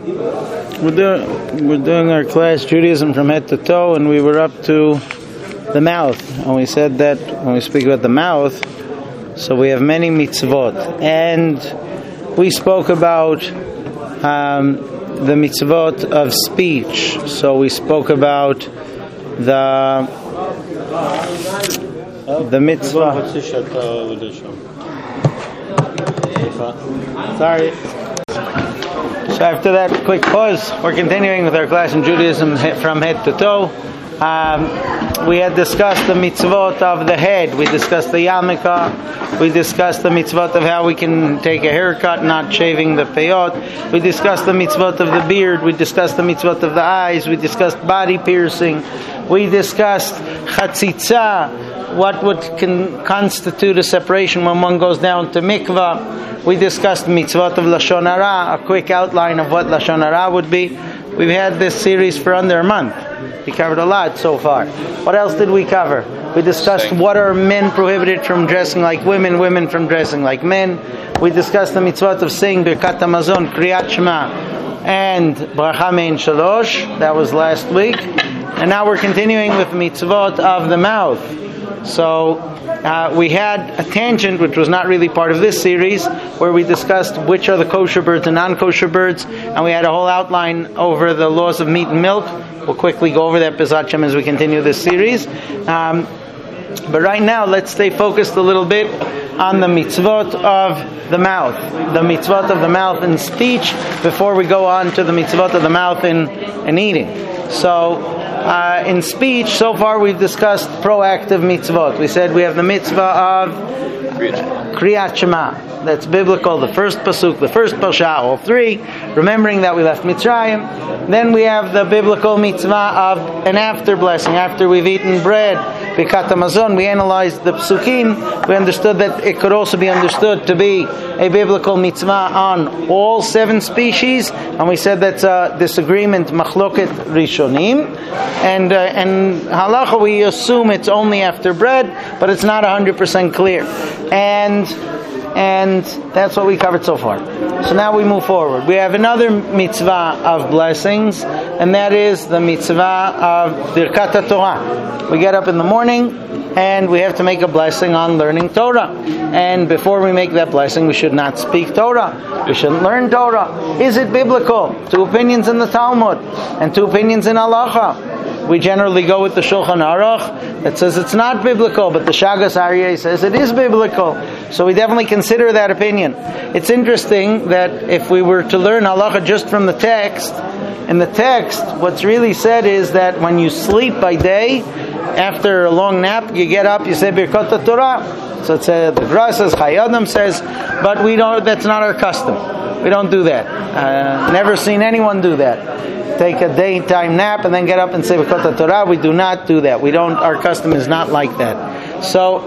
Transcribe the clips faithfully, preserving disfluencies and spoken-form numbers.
We're doing, we're doing our class Judaism from head to toe, and we were up to the mouth. And we said that when we speak about the mouth, so we have many mitzvot. And we spoke about um, the mitzvot of speech. So we spoke about the the mitzvah. Sorry. So after that quick pause, we're continuing with our class in Judaism from head to toe. Um, we had discussed the mitzvot of the head. We discussed the yarmulke. We discussed the mitzvot of how we can take a haircut, not shaving the peyot. We discussed the mitzvot of the beard. We discussed the mitzvot of the eyes. We discussed body piercing. We discussed chatzitza, what would can constitute a separation when one goes down to mikvah. We discussed mitzvot of Lashon Hara, a quick outline of what Lashon Hara would be. We've had this series for under a month. We covered a lot so far. What else did we cover? We discussed what are men prohibited from dressing like women, women from dressing like men. We discussed the mitzvot of saying Birkat HaMazon, Kriyat Shema, and Bracha Mein Shalosh. That was last week. And now we're continuing with mitzvot of the mouth. So uh, we had a tangent, which was not really part of this series, where we discussed which are the kosher birds and non-kosher birds, and we had a whole outline over the laws of meat and milk. We'll quickly go over that B'ezrat Hashem as we continue this series. Um, but right now, let's stay focused a little bit on the mitzvot of the mouth, the mitzvot of the mouth in speech, before we go on to the mitzvot of the mouth in, in eating. So, Uh, in speech, so far we've discussed proactive mitzvot. We said we have the mitzvah of Kriyat Shema. That's biblical, the first pasuk, the first parsha, all three, remembering that we left Mitzrayim. Then we have the biblical mitzvah of an after blessing, after we've eaten bread, Birkat HaMazon. We analyzed the psukim. We understood that it could also be understood to be a biblical mitzvah on all seven species, and we said that's a disagreement, machloket rishonim. And uh, and halacha, we assume it's only after bread, but it's not one hundred percent clear. And and that's what we covered so far. So now we move forward. We have another mitzvah of blessings, and that is the mitzvah of Birkat HaTorah. We get up in the morning, and we have to make a blessing on learning Torah. And before we make that blessing, we should not speak Torah. We shouldn't learn Torah. Is it biblical? Two opinions in the Talmud, and two opinions in Halacha. We generally go with the Shulchan Aruch that says it's not biblical, but the Shagas Aryeh says it is biblical. So we definitely consider that opinion. It's interesting that if we were to learn Halacha just from the text, in the text, what's really said is that when you sleep by day, after a long nap, you get up, you say Birkat HaTorah. So it's a, the Gra says, Chayadim says, but we don't. That's not our custom. We don't do that. Uh, never seen anyone do that. Take a daytime nap and then get up and say Birkat HaTorah. We do not do that. We don't. Our custom is not like that. So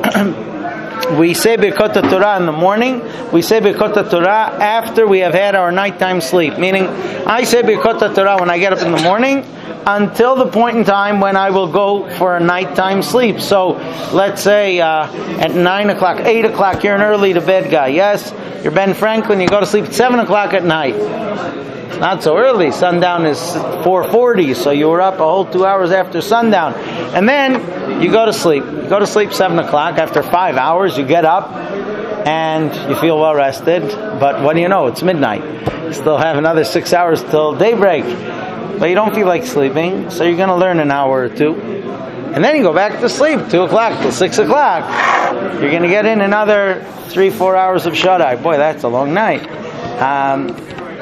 we say Birkat HaTorah in the morning. We say Birkat HaTorah after we have had our nighttime sleep. Meaning, I say Birkat HaTorah when I get up in the morning, until the point in time when I will go for a nighttime sleep. So, let's say uh, at nine o'clock, eight o'clock, you're an early to bed guy. Yes, you're Ben Franklin, you go to sleep at seven o'clock at night. It's not so early. Sundown is four forty, so you were up a whole two hours after sundown. And then you go to sleep. You go to sleep seven o'clock. After five hours, you get up and you feel well rested. But what do you know? It's midnight. You still have another six hours till daybreak. But you don't feel like sleeping, so you're going to learn an hour or two. And then you go back to sleep, two o'clock till six o'clock. You're going to get in another three, four hours of shut-eye. Boy, that's a long night. Um,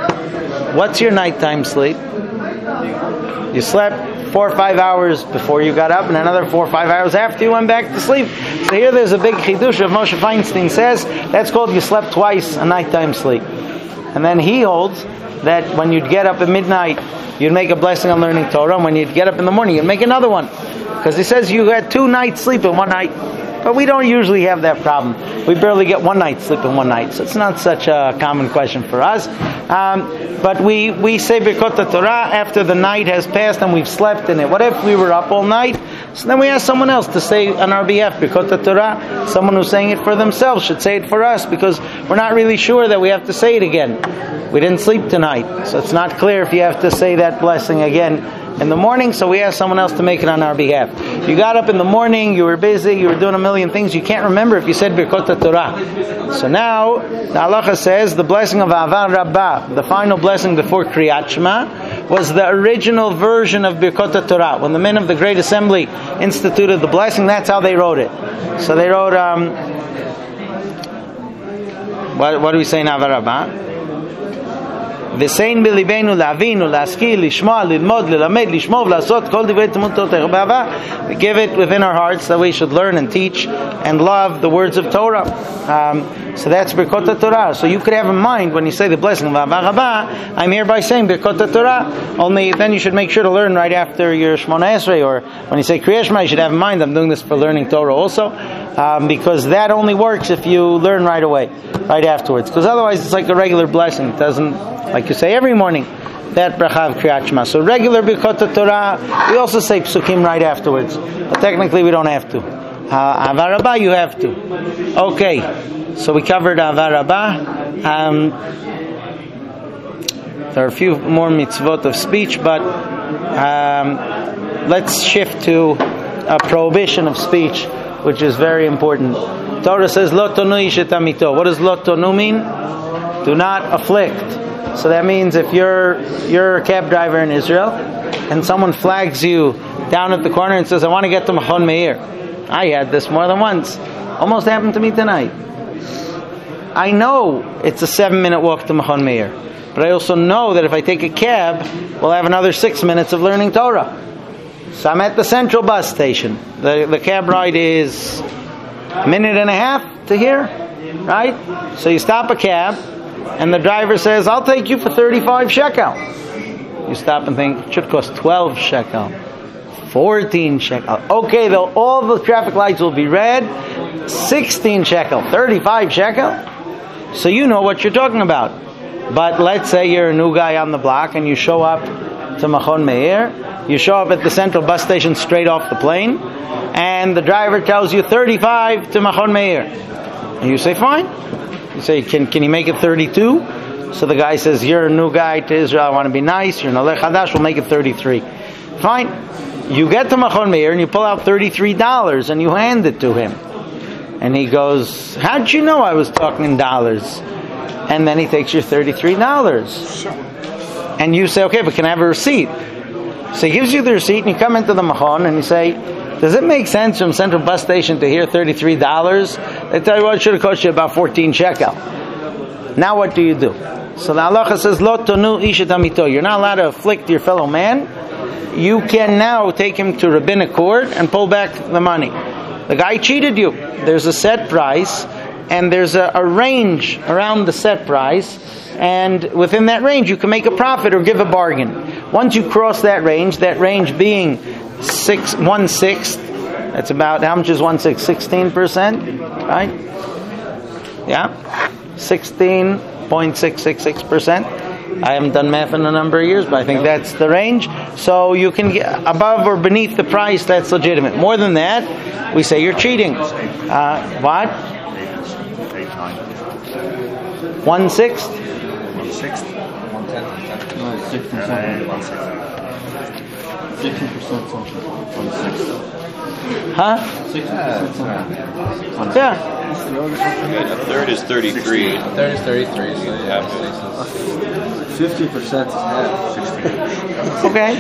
what's your nighttime sleep? You slept four or five hours before you got up, and another four or five hours after you went back to sleep. So here there's a big chidush of Moshe Feinstein says, that's called you slept twice a nighttime sleep. And then he holds that when you'd get up at midnight, you'd make a blessing on learning Torah, and when you'd get up in the morning, you'd make another one. Because he says you had two nights sleep in one night. But we don't usually have that problem. We barely get one night sleep in one night, so it's not such a common question for us. Um, but we, we say Birkot Torah after the night has passed and we've slept in it. What if we were up all night? So then we ask someone else to say on our behalf Birkot Torah. Someone who's saying it for themselves should say it for us, because we're not really sure that we have to say it again. We didn't sleep tonight, so it's not clear if you have to say that blessing again in the morning, so we ask someone else to make it on our behalf. You got up in the morning, you were busy, you were doing a million things, you can't remember if you said Birkot Torah. So now, the halacha says the blessing of Avar Rabbah, the final blessing before Kriyat Shema, was the original version of Birkot Torah. When the men of the Great Assembly instituted the blessing, that's how they wrote it. So they wrote, um, what, what do we say in Avar Rabbah? V'sein b'libeinu la'avinu, la'askil, lishma, lilmod, lilamed, lishmov, la'asot, kol divrei temut Torah b'ava. We give it within our hearts that we should learn and teach and love the words of Torah. Um, so that's Birkot Torah. So you could have in mind when you say the blessing of Avar Rabbah, I'm hereby saying Birkot Torah. Only then you should make sure to learn right after your Shmona Esrei, or when you say Kriyat Shema, you should have in mind I'm doing this for learning Torah also, um, because that only works if you learn right away, right afterwards. Because otherwise it's like a regular blessing. It doesn't, like you say every morning, that bracha of Kriyat Shema. So regular Birkot Torah, we also say Psukim right afterwards. But technically we don't have to. Uh, Avar Rabbah, you have to. Okay, so we covered Avar Rabbah. Um, there are a few more mitzvot of speech, but um, let's shift to a prohibition of speech, which is very important. Torah says, Lo tonu ish et amito. What does Lo tonu mean? Do not afflict. So that means if you're you're a cab driver in Israel and someone flags you down at the corner and says, I want to get to Machon Meir. I had this more than once. Almost happened to me tonight. I know it's a seven minute walk to Machon Meir, but I also know that if I take a cab, we'll have another six minutes of learning Torah. So I'm at the central bus station. The, the cab ride is a minute and a half to here, right? So you stop a cab, and the driver says, I'll take you for thirty-five shekel. You stop and think, it should cost twelve shekel, fourteen shekel. Okay, though, all the traffic lights will be red, sixteen shekel, thirty-five shekel. So you know what you're talking about. But let's say you're a new guy on the block and you show up to Machon Meir, you show up at the central bus station straight off the plane, and the driver tells you thirty-five to Machon Meir. And you say, fine. You say, can can you make it thirty-two? So the guy says, you're a new guy to Israel, I want to be nice, you're an Alech Hadash, we'll make it thirty-three. Fine. You get to Machon Meir and you pull out thirty-three dollars and you hand it to him. And he goes, how'd you know I was talking in dollars? And then he takes your thirty-three dollars. And you say, okay, but can I have a receipt? So he gives you the receipt and you come into the Machon and you say, does it make sense from Central Bus Station to here thirty-three dollars? They tell you, well, it should have cost you about fourteen shekel. Now what do you do? So the halacha says, Lo tonu ish et amito. You're not allowed to afflict your fellow man. You can now take him to rabbinic court and pull back the money. The guy cheated you. There's a set price, and there's a, a range around the set price, and within that range you can make a profit or give a bargain. Once you cross that range, that range being six one sixth, that's about, how much is one sixth? Sixteen percent, right? Yeah, sixteen point six six six percent. I haven't done math in a number of years, but I think that's the range. So you can get above or beneath the price, that's legitimate. More than that, we say you're cheating. Uh, what? One sixth? One sixth? One tenth? No, it's sixty percent. One sixth. Sixty percent something. One sixth. Huh? Sixty percent something. Yeah. A third is thirty-three. A third is thirty-three. So yeah. Fifty percent is half. Okay.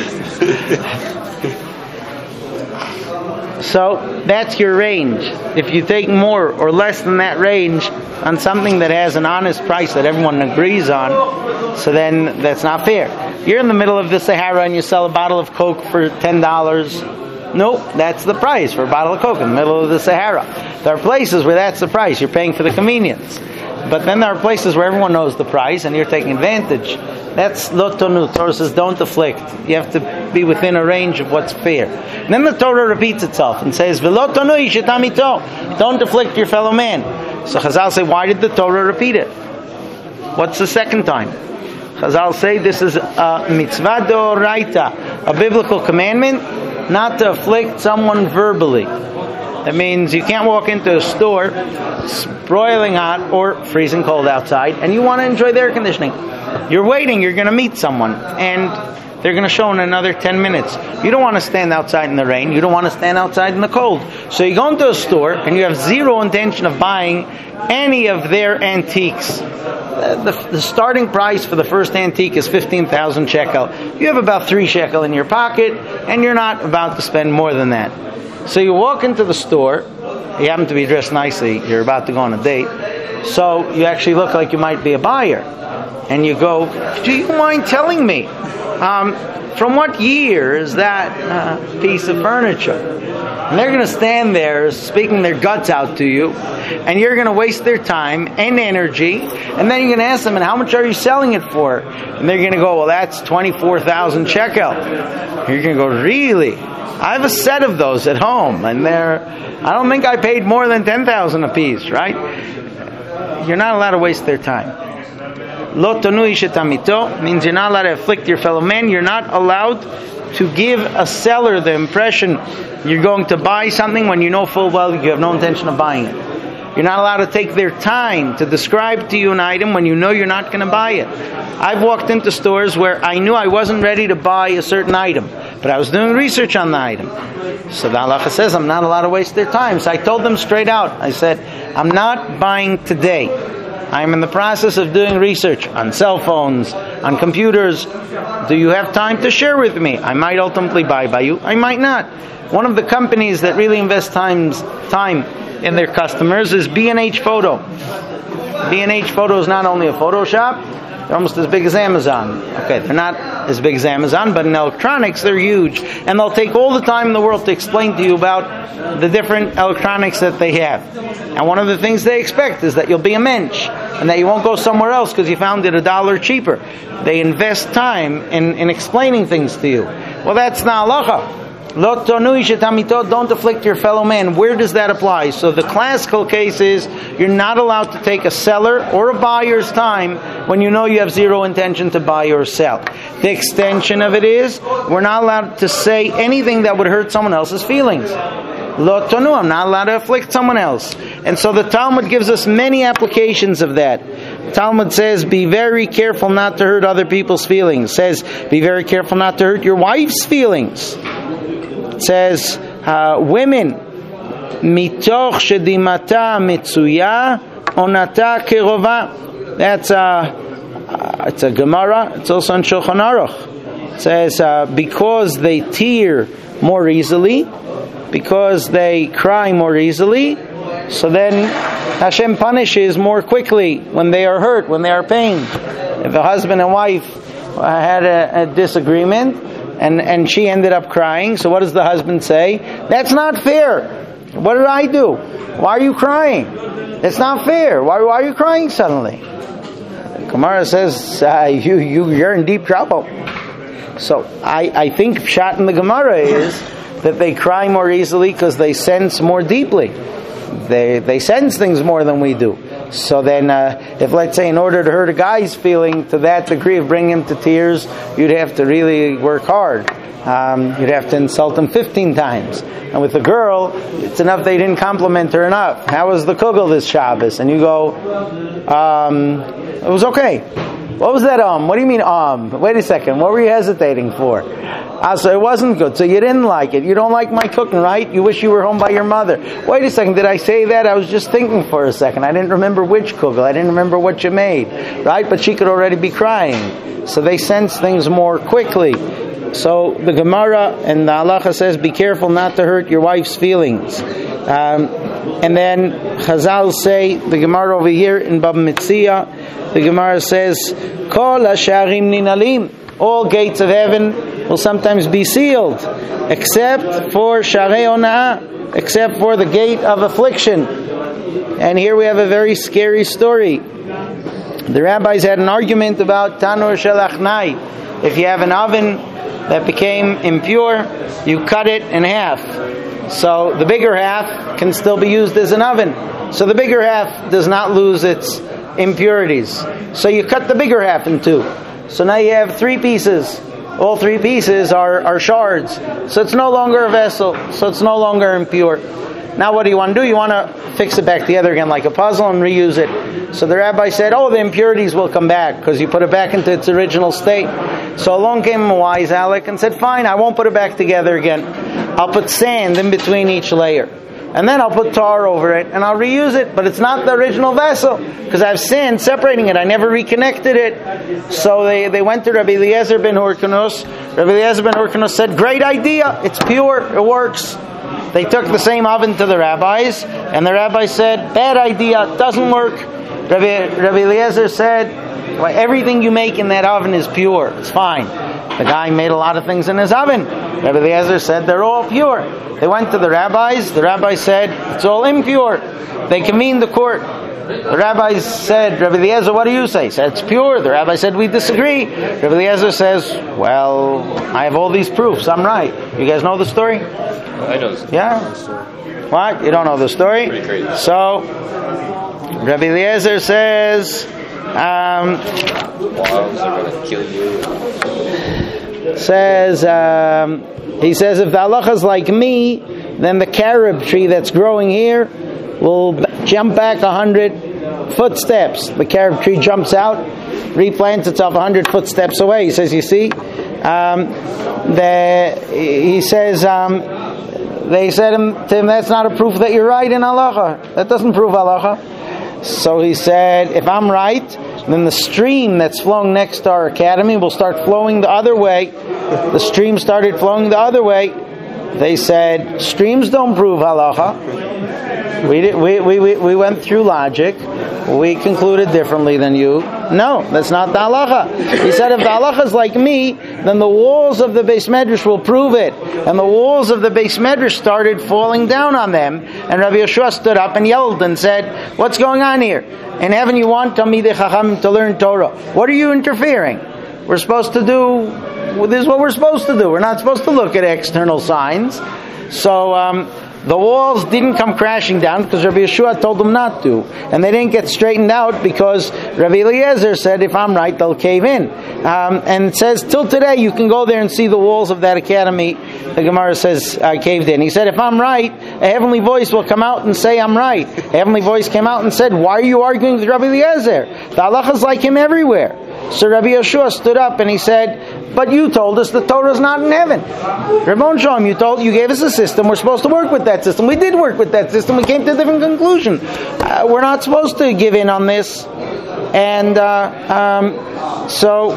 So that's your range. If you take more or less than that range on something that has an honest price that everyone agrees on, so then that's not fair. You're in the middle of the Sahara and you sell a bottle of Coke for ten dollars. Nope, that's the price for a bottle of Coke in the middle of the Sahara. There are places where that's the price. You're paying for the convenience. But then there are places where everyone knows the price and you're taking advantage. That's lo tonu. Torah says don't afflict. You have to be within a range of what's fair. And then the Torah repeats itself and says, V'lo tonu ishetamito. Don't afflict your fellow man. So Chazal say, why did the Torah repeat it? What's the second time? Chazal say this is a mitzvah d'oraita, a biblical commandment not to afflict someone verbally. That means you can't walk into a store, it's broiling hot or freezing cold outside, and you want to enjoy the air conditioning. You're waiting, you're going to meet someone, and they're going to show in another ten minutes. You don't want to stand outside in the rain, you don't want to stand outside in the cold. So you go into a store, and you have zero intention of buying any of their antiques. The, the, the starting price for the first antique is fifteen thousand shekel. You have about three shekel in your pocket, and you're not about to spend more than that. So you walk into the store, you happen to be dressed nicely, you're about to go on a date, so you actually look like you might be a buyer. And you go, do you mind telling me, um, from what year is that uh, piece of furniture? And they're going to stand there speaking their guts out to you, and you're going to waste their time and energy, and then you're going to ask them, and how much are you selling it for? And they're going to go, well, that's twenty-four thousand shekel. You're going to go, really? I have a set of those at home, and they're, I don't think I paid more than ten thousand a piece, right? You're not allowed to waste their time. Lo tonu ishetamito means you're not allowed to afflict your fellow man. You're not allowed to give a seller the impression you're going to buy something when you know full well you have no intention of buying it. You're not allowed to take their time to describe to you an item when you know you're not going to buy it. I've walked into stores where I knew I wasn't ready to buy a certain item, but I was doing research on the item. So the halacha says I'm not allowed to waste their time. So I told them straight out. I said, I'm not buying today. I'm in the process of doing research on cell phones, on computers. Do you have time to share with me? I might ultimately buy by you. I might not. One of the companies that really invests times, time in their customers is B and H Photo. B and H Photo is not only a photo shop, they're almost as big as Amazon. Okay, they're not as big as Amazon, but in electronics they're huge. And they'll take all the time in the world to explain to you about the different electronics that they have. And one of the things they expect is that you'll be a mensch, and that you won't go somewhere else because you found it a dollar cheaper. They invest time in, in explaining things to you. Well, that's not halacha. Lo tonu ishetamito, don't afflict your fellow man. Where does that apply? So the classical case is you're not allowed to take a seller or a buyer's time when you know you have zero intention to buy or sell. The extension of it is we're not allowed to say anything that would hurt someone else's feelings. Lo tonu, I'm not allowed to afflict someone else. And so the Talmud gives us many applications of that. Talmud says, be very careful not to hurt other people's feelings. It says, be very careful not to hurt your wife's feelings. It says, uh, women, mitoch shedimata mitzuya onata kerova. That's a, uh, it's a Gemara. It's also in Shulchan Aruch. It says, uh, because they tear more easily, because they cry more easily, so then Hashem punishes more quickly when they are hurt, when they are pained. If a husband and wife had a, a disagreement, and, and she ended up crying, so what does the husband say? That's not fair. What did I do? Why are you crying? It's not fair. Why, why are you crying suddenly? Gemara says, uh, you, you, you're in deep trouble. So I, I think pshat in the Gemara is that they cry more easily because they sense more deeply. They they sense things more than we do. So then, uh, if let's say in order to hurt a guy's feeling to that degree of bringing him to tears, you'd have to really work hard. Um, you'd have to insult him fifteen times. And with a girl, it's enough they didn't compliment her enough. How was the kugel this Shabbos? And you go, um, it was okay. What was that um? What do you mean um? Wait a second. What were you hesitating for? Ah, so it wasn't good. So you didn't like it. You don't like my cooking, right? You wish you were home by your mother. Wait a second. Did I say that? I was just thinking for a second. I didn't remember which kugel. I didn't remember what you made, right? But she could already be crying. So they sense things more quickly. So the Gemara and the halacha says, be careful not to hurt your wife's feelings. Um, and then Chazal say, the Gemara over here in Baba Metzia, the Gemara says, Kol hasharim ninalim, all gates of heaven will sometimes be sealed, except for sharei ona'ah, except for the gate of affliction. And here we have a very scary story. The rabbis had an argument about tanur shel achnai. If you have an oven that became impure, you cut it in half. So the bigger half can still be used as an oven. So the bigger half does not lose its impurities. So you cut the bigger half in two. So now you have three pieces. All three pieces are, are shards. So it's no longer a vessel. So it's no longer impure. Now what do you want to do? You want to fix it back together again like a puzzle and reuse it. So the rabbi said, oh, the impurities will come back because you put it back into its original state. So along came a wise Alec and said, fine, I won't put it back together again. I'll put sand in between each layer. And then I'll put tar over it and I'll reuse it. But it's not the original vessel because I have sand separating it. I never reconnected it. So they, they went to Rabbi Eliezer ben Hyrcanus. Rabbi Eliezer ben Hyrcanus said, great idea. It's pure. It works. They took the same oven to the rabbis, and the rabbi said, bad idea, doesn't work. Rabbi, Rabbi Eliezer said, well, everything you make in that oven is pure. It's fine. The guy made a lot of things in his oven. Rabbi Eliezer said, they're all pure. They went to the rabbis. The rabbi said, it's all impure. They convened the court. The rabbis said, Rabbi Eliezer, what do you say? He said, it's pure. The rabbi said, we disagree. Rabbi Eliezer says, well, I have all these proofs. I'm right. You guys know the story? I know. Yeah? What? You don't know the story? Pretty crazy. So, Rabbi Eliezer says, um, Wives are going to kill you. says, um, he says, if the halacha is like me, then the carob tree that's growing here will b- jump back a hundred footsteps. The carob tree jumps out, replants itself a hundred footsteps away. He says, you see, um, the, he says, um, they said him, to him, that's not a proof that you're right in halacha. That doesn't prove halacha. So he said, if I'm right, then the stream that's flowing next to our academy will start flowing the other way. The stream started flowing the other way. They said, streams don't prove halacha. We, did, we, we, we went through logic. We concluded differently than you. No, that's not the halacha. He said, if the halacha is like me, then the walls of the Beis Medrash will prove it. And the walls of the Beis Medrash started falling down on them. And Rabbi Yeshua stood up and yelled and said, what's going on here? In heaven you want Talmidei Chachamim to learn Torah. What are you interfering? We're supposed to do, this is what we're supposed to do. We're not supposed to look at external signs. So, um, the walls didn't come crashing down because Rabbi Yeshua told them not to. And they didn't get straightened out because Rabbi Eliezer said, if I'm right, they'll cave in. Um, and it says, till today, you can go there and see the walls of that academy. The Gemara says, uh, caved in. He said, if I'm right, a heavenly voice will come out and say, I'm right. A heavenly voice came out and said, why are you arguing with Rabbi Eliezer? The halacha is like him everywhere. So Rabbi Yeshua stood up and he said, but you told us the Torah is not in heaven. Rabbon Shalom, you told, you gave us a system. We're supposed to work with that system. We did work with that system. We came to a different conclusion. Uh, we're not supposed to give in on this. And uh, um, so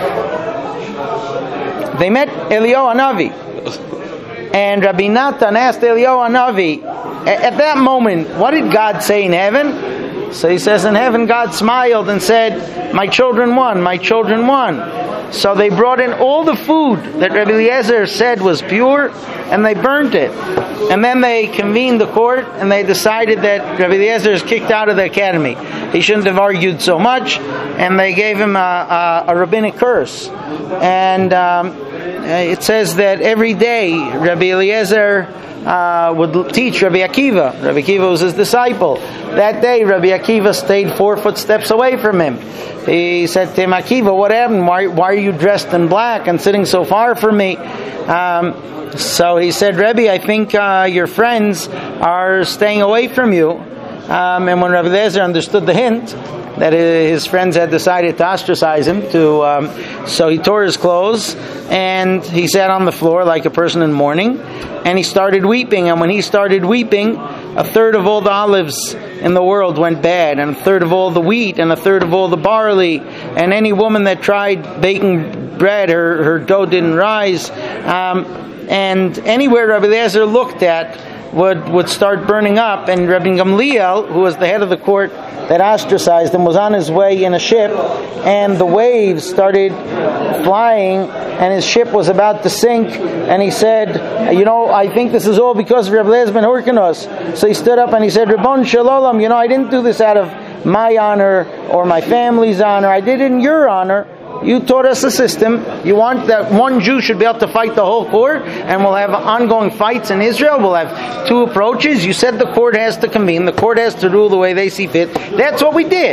they met Eliyahu Hanavi, and Rabbi Natan asked Eliyahu Hanavi, at that moment, what did God say in heaven? So he says, in heaven God smiled and said, my children won, my children won. So they brought in all the food that Rabbi Eliezer said was pure, and they burnt it. And then they convened the court, and they decided that Rabbi Eliezer is kicked out of the academy. He shouldn't have argued so much, and they gave him a, a, a rabbinic curse. And um, it says that every day Rabbi Eliezer uh, would teach Rabbi Akiva. Rabbi Akiva was his disciple. That day, Rabbi Akiva stayed four footsteps away from him. He said to him, Akiva, what happened? Why, why are you dressed in black and sitting so far from me? Um, so he said, Rebbe, I think uh, your friends are staying away from you. Um, and when Rabbi Eliezer understood the hint that his friends had decided to ostracize him, to um, so he tore his clothes and he sat on the floor like a person in mourning, and he started weeping. And when he started weeping, a third of all the olives in the world went bad, and a third of all the wheat, and a third of all the barley, and any woman that tried baking bread, her, her dough didn't rise. Um, and anywhere Rabbi Eliezer looked at would would start burning up. And Rabbi Gamliel, who was the head of the court that ostracized him, was on his way in a ship, and the waves started flying, and his ship was about to sink, and he said, you know, I think this is all because of Rabbi Eliezer ben Hyrcanus. So he stood up and he said, Rabbon Shalom, you know, I didn't do this out of my honor or my family's honor. I did it in your honor. You taught us a system. You want that one Jew should be able to fight the whole court, and we'll have ongoing fights in Israel. We'll have two approaches. You said the court has to convene. The court has to rule the way they see fit. That's what we did.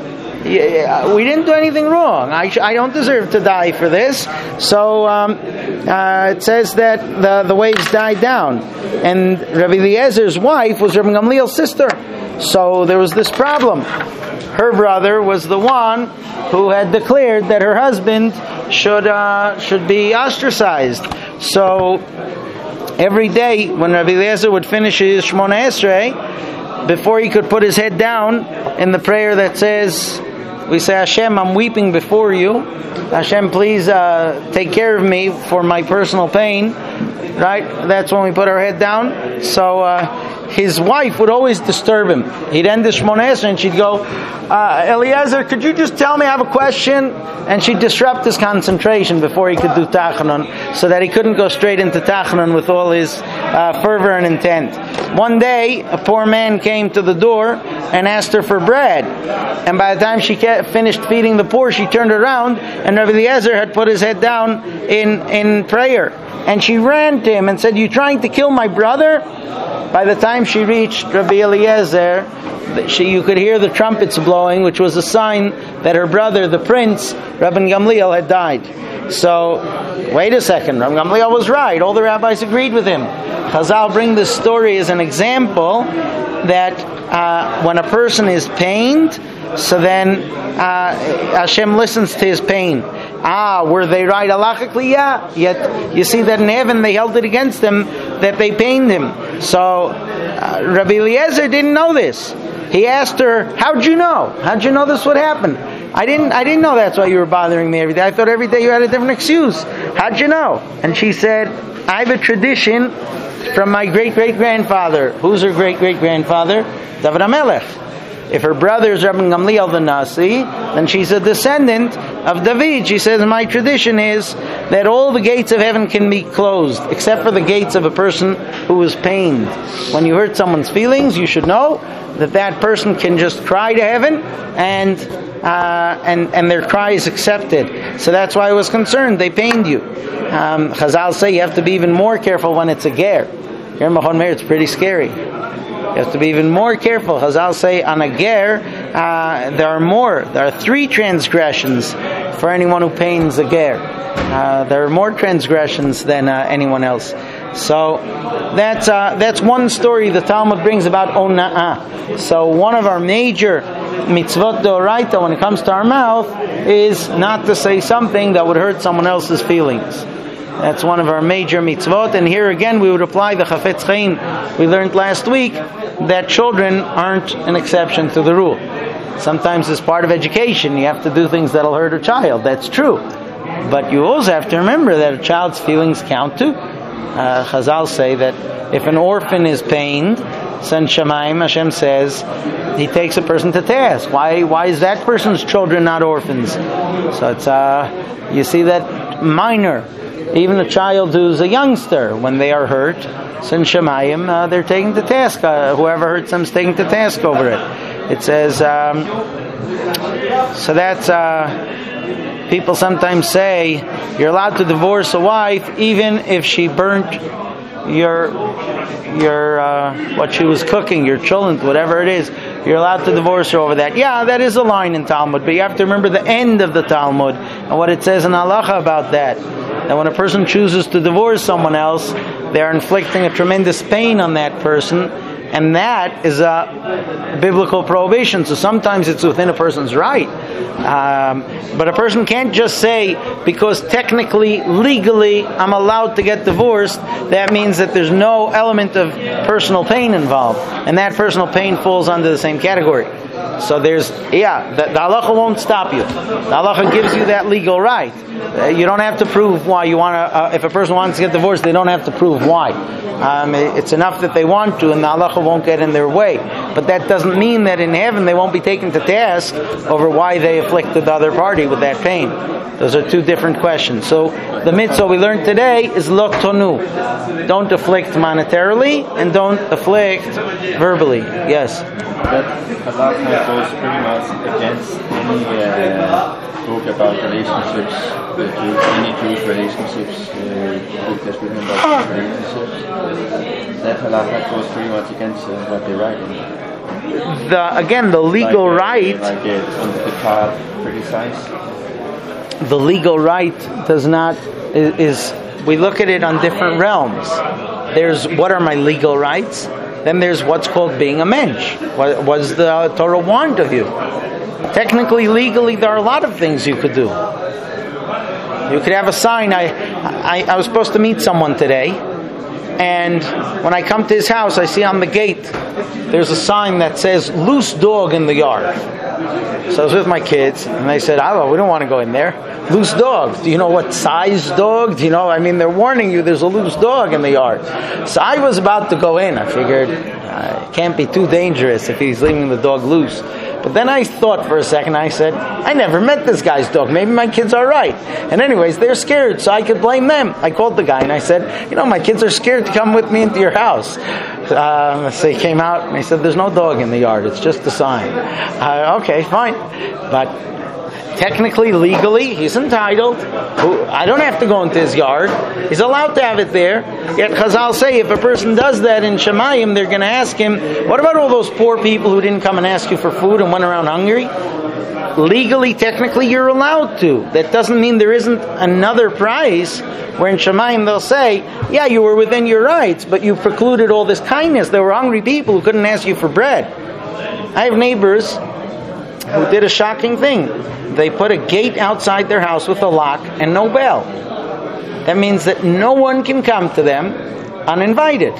Yeah, we didn't do anything wrong. I, I don't deserve to die for this. So um, uh, it says that the, the waves died down. And Rabbi Eliezer's wife was Rabbi Gamliel's sister. So there was this problem. Her brother was the one who had declared that her husband should uh, should be ostracized. So every day when Rabbi Eliezer would finish his Shmona Esrei, before he could put his head down in the prayer that says, we say, Hashem, I'm weeping before you. Hashem, please uh, take care of me for my personal pain. Right? That's when we put our head down. So uh, his wife would always disturb him. He'd end the Shmona Esrei and she'd go, uh, Eliezer, could you just tell me, I have a question? And she'd disrupt his concentration before he could do Tachanun, so that he couldn't go straight into Tachanun with all his uh, fervor and intent. One day, a poor man came to the door and asked her for bread. And by the time she finished feeding the poor, she turned around and Rabbi Eliezer had put his head down in, in prayer. And she ran to him and said, you trying to kill my brother? By the time she reached Rabbi Eliezer, she, you could hear the trumpets blowing, which was a sign that her brother, the prince, Rabbi Gamliel, had died. So, wait a second, Rabbi Gamliel was right. All the rabbis agreed with him. Chazal bring this story as an example that uh, when a person is pained, so then uh, Hashem listens to his pain. Ah, were they right halachically? Yeah. Yet you see that in heaven they held it against him that they pained him. So uh, Rabbi Eliezer didn't know this. He asked her, "How'd you know? How'd you know this would happen?" I didn't. I didn't know that's why you were bothering me every day. I thought every day you had a different excuse. How'd you know? And she said, "I have a tradition from my great great grandfather." Who's her great great grandfather? David HaMelech. If her brother is Rabbi Gamliel the Nasi, then she's a descendant of David. She says, my tradition is that all the gates of heaven can be closed, except for the gates of a person who is pained. When you hurt someone's feelings, you should know that that person can just cry to heaven, and uh, and and their cry is accepted. So that's why I was concerned. They pained you. Um, Chazal say you have to be even more careful when it's a ger. Here in Machon Meir, it's pretty scary. You have to be even more careful. Chazal say on a ger, uh, there are more. There are three transgressions for anyone who pains a ger. Uh, there are more transgressions than uh, anyone else. So that's uh, that's one story the Talmud brings about ona'ah. So one of our major mitzvot d'oraita when it comes to our mouth is not to say something that would hurt someone else's feelings. That's one of our major mitzvot. And here again we would apply the Chafetz Chaim we learned last week, that children aren't an exception to the rule. Sometimes as part of education you have to do things that'll hurt a child. That's true. But you also have to remember that a child's feelings count too. Uh, Chazal say that if an orphan is pained, San Shemaim, Hashem says, He takes a person to task. Why Why is that person's children not orphans? So it's uh, you see that minor. Even a child who's a youngster, when they are hurt, Sin Shemayim, uh, they're taken to task. Uh, whoever hurts them is taken to task over it. It says, um, so that's, uh, people sometimes say, you're allowed to divorce a wife even if she burnt your, your uh, what she was cooking, your cholent, whatever it is. You're allowed to divorce her over that. Yeah, that is a line in Talmud, but you have to remember the end of the Talmud and what it says in Halacha about that. That when a person chooses to divorce someone else, they're inflicting a tremendous pain on that person, and that is a biblical prohibition. So sometimes it's within a person's right. Um, but a person can't just say, because technically, legally, I'm allowed to get divorced, that means that there's no element of personal pain involved. And that personal pain falls under the same category. So there's, yeah, the, the halacha won't stop you. The halacha gives you that legal right. Uh, you don't have to prove why you want to, uh, if a person wants to get divorced, they don't have to prove why. Um, it's enough that they want to, and the halacha won't get in their way. But that doesn't mean that in heaven they won't be taken to task over why they afflicted the other party with that pain. Those are two different questions. So the mitzvah we learned today is lo tonu. Don't afflict monetarily, and don't afflict verbally. Yes? That halacha goes pretty much against any uh, talk about relationships, with Jews, any Jewish relationships, uh, because we remember about relationships. That halacha goes pretty much against uh, what they write in it. The, again, the legal like, uh, right, like uh, on the card criticize. the legal right does not, is, is, we look at it on different realms. There's what are my legal rights? Then there's what's called being a mensch. What was the Torah want of you? Technically, legally, there are a lot of things you could do. You could have a sign. I, I, I was supposed to meet someone today, and when I come to his house, I see on the gate there's a sign that says "loose dog in the yard." So I was with my kids, and they said, "Oh, we don't want to go in there. Loose dog. Do you know what size dog? Do you know? I mean, they're warning you. There's a loose dog in the yard." So I was about to go in. I figured uh, it can't be too dangerous if he's leaving the dog loose. But then I thought for a second. I said, "I never met this guy's dog. Maybe my kids are right." And anyways, they're scared, so I could blame them. I called the guy and I said, "You know, my kids are scared to come with me into your house." Uh, so he came out and he said, "There's no dog in the yard. It's just a sign." Uh, okay, fine. But technically, legally, he's entitled. I don't have to go into his yard. He's allowed to have it there. Yet Chazal say if a person does that in Shemayim, they're going to ask him, what about all those poor people who didn't come and ask you for food and went around hungry? Legally, technically, you're allowed to. That doesn't mean there isn't another price where in Shemayim they'll say, yeah, you were within your rights, but you precluded all this kindness. There were hungry people who couldn't ask you for bread. I have neighbors who did a shocking thing. They put a gate outside their house with a lock and no bell. That means that no one can come to them uninvited.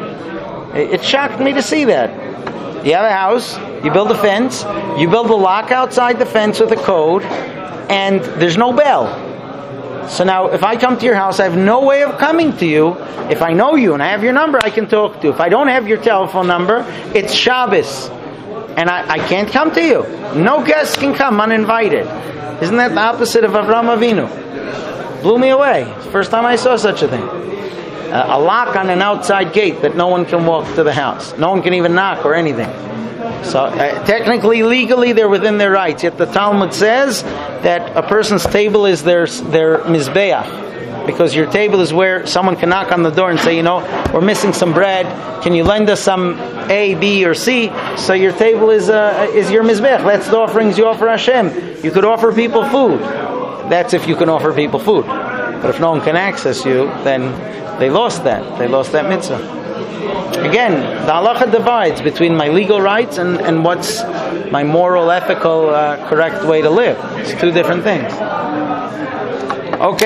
It shocked me to see that. You have a house, you build a fence, you build a lock outside the fence with a code, and there's no bell. So now, if I come to your house, I have no way of coming to you. If I know you and I have your number, I can talk to you. If I don't have your telephone number, it's Shabbos. And I, I can't come to you. No guest can come uninvited. Isn't that the opposite of Avraham Avinu? Blew me away. It's the first time I saw such a thing. Uh, a lock on an outside gate that no one can walk to the house. No one can even knock or anything. So uh, technically, legally, they're within their rights. Yet the Talmud says that a person's table is their, their mizbeach. Because your table is where someone can knock on the door and say, you know, we're missing some bread. Can you lend us some A, B, or C? So your table is uh, is your mizbech. That's the offerings you offer Hashem. You could offer people food. That's if you can offer people food. But if no one can access you, then they lost that. They lost that mitzvah. Again, the halacha divides between my legal rights and, and what's my moral, ethical, uh, correct way to live. It's two different things.